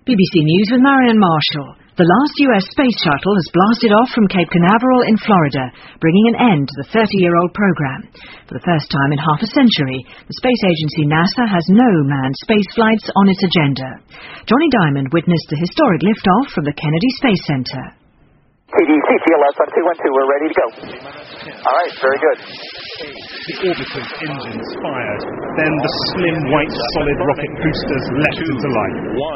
BBC News with Marion Marshall. The last US space shuttle has blasted off from Cape Canaveral in Florida, bringing an end to the 30-year-old program. For the first time in half a century, the space agency NASA has no manned space flights on its agenda. Johnny Diamond witnessed the historic liftoff from the Kennedy Space Center. TDC, CLS on 212, we're ready to go. All right, very good. The orbiter's engines fired, then the slim white solid rocket boosters leapt into life.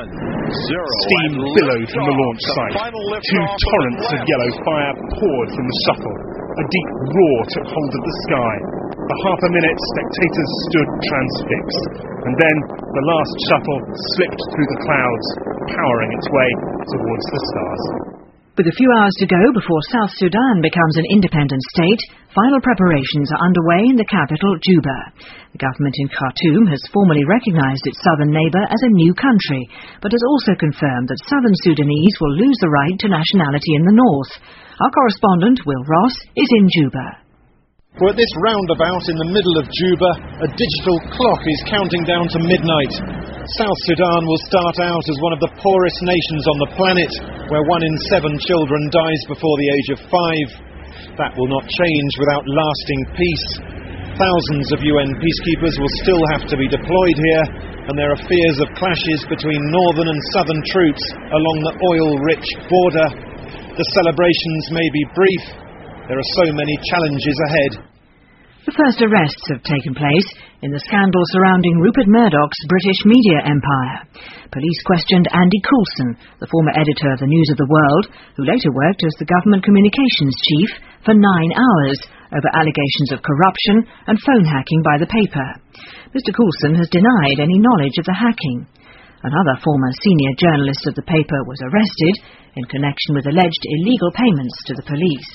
Steam billowed from the launch site. Two torrents of yellow fire poured from the shuttle. A deep roar took hold of the sky. For half a minute, spectators stood transfixed. And then the last shuttle slipped through the clouds, powering its way towards the stars. With a few hours to go before South Sudan becomes an independent state, final preparations are underway in the capital, Juba. The government in Khartoum has formally recognized its southern neighbor as a new country, but has also confirmed that southern Sudanese will lose the right to nationality in the north. Our correspondent, Will Ross, is in Juba. We're at this roundabout in the middle of Juba. A digital clock is counting down to midnight. South Sudan will start out as one of the poorest nations on the planet, where 1 in 7 children dies before the age of 5. That will not change without lasting peace. Thousands of UN peacekeepers will still have to be deployed here, and there are fears of clashes between northern and southern troops along the oil-rich border. The celebrations may be brief. There are so many challenges ahead. The first arrests have taken place in the scandal surrounding Rupert Murdoch's British media empire. Police questioned Andy Coulson, the former editor of the News of the World, who later worked as the government communications chief, for 9 hours over allegations of corruption and phone hacking by the paper. Mr. Coulson has denied any knowledge of the hacking. Another former senior journalist of the paper was arrested in connection with alleged illegal payments to the police.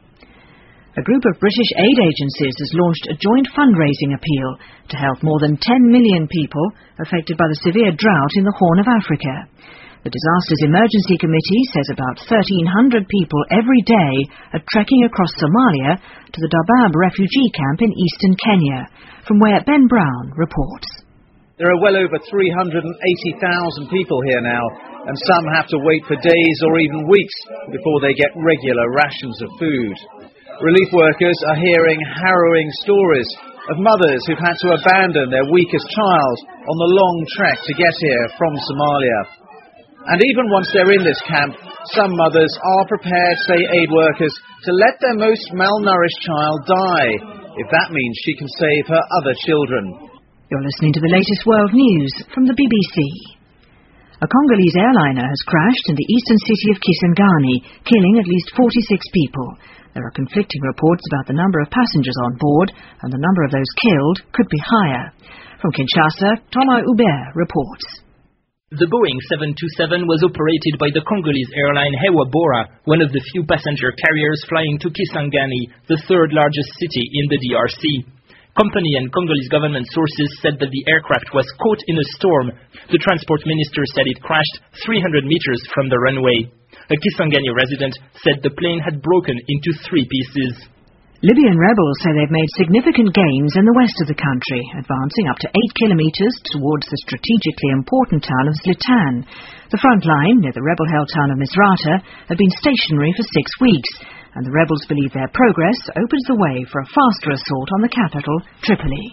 A group of British aid agencies has launched a joint fundraising appeal to help more than 10 million people affected by the severe drought in the Horn of Africa. The Disasters Emergency Committee says about 1,300 people every day are trekking across Somalia to the Dadaab refugee camp in eastern Kenya, from where Ben Brown reports. There are well over 380,000 people here now, and some have to wait for days or even weeks before they get regular rations of food. Relief workers are hearing harrowing stories of mothers who've had to abandon their weakest child on the long trek to get here from Somalia. And even once they're in this camp, some mothers are prepared, say aid workers, to let their most malnourished child die, if that means she can save her other children. You're listening to the latest world news from the BBC. A Congolese airliner has crashed in the eastern city of Kisangani, killing at least 46 people. There are conflicting reports about the number of passengers on board, and the number of those killed could be higher. From Kinshasa, Thomas Hubert reports. The Boeing 727 was operated by the Congolese airline Hewa Bora, one of the few passenger carriers flying to Kisangani, the third largest city in the DRC. Company and Congolese government sources said that the aircraft was caught in a storm. The transport minister said it crashed 300 meters from the runway. A Kisangani resident said the plane had broken into 3 pieces. Libyan rebels say they've made significant gains in the west of the country, advancing up to 8 kilometers towards the strategically important town of Zlatan. The front line, near the rebel-held town of Misrata, had been stationary for 6 weeks, and the rebels believe their progress opens the way for a faster assault on the capital, Tripoli.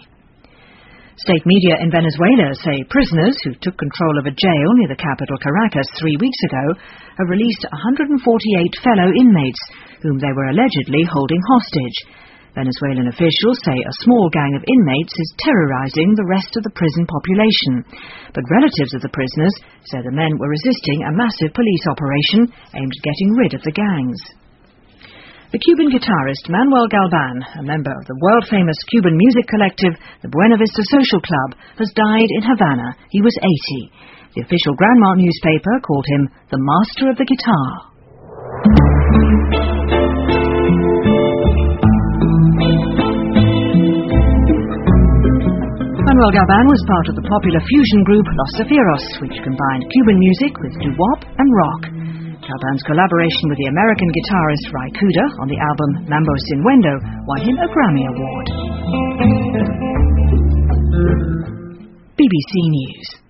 State media in Venezuela say prisoners who took control of a jail near the capital Caracas 3 weeks ago have released 148 fellow inmates whom they were allegedly holding hostage. Venezuelan officials say a small gang of inmates is terrorizing the rest of the prison population, but relatives of the prisoners say the men were resisting a massive police operation aimed at getting rid of the gangs. The Cuban guitarist Manuel Galvan, a member of the world-famous Cuban music collective, the Buena Vista Social Club, has died in Havana. He was 80. The official Granma newspaper called him the master of the guitar. Manuel Galvan was part of the popular fusion group Los Zafirros, which combined Cuban music with doo-wop and rock. Galvan's collaboration with the American guitarist Ry Cooder on the album Mambo Sin Wendo won him a Grammy Award. BBC News.